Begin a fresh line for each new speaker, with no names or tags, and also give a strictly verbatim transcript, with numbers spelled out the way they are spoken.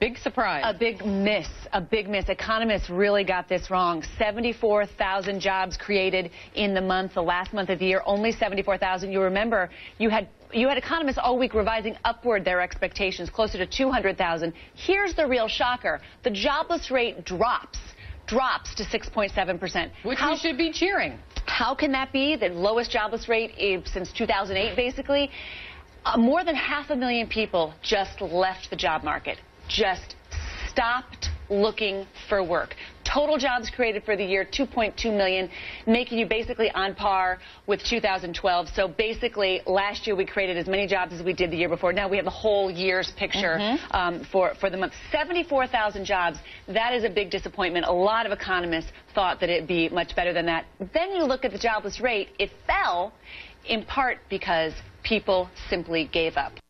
big surprise.
A big miss. A big miss. Economists really got this wrong. seventy-four thousand jobs created in the month, the last month of the year. Only seventy-four thousand. You remember, you had you had economists all week revising upward their expectations, closer to two hundred thousand. Here's the real shocker. The jobless rate drops. drops to six point seven percent.
Which
How,
we should be cheering.
How can that be? The lowest jobless rate since two thousand eight, basically. Uh, more than half a million people just left the job market, just stopped looking for work. Total jobs created for the year, two point two million, making you basically on par with two thousand twelve. So basically, last year we created as many jobs as we did the year before. Now we have the whole year's picture mm-hmm. um, for, for the month. seventy-four thousand jobs. That is a big disappointment. A lot of economists thought that it'd be much better than that. Then you look at the jobless rate. It fell in part because people simply gave up.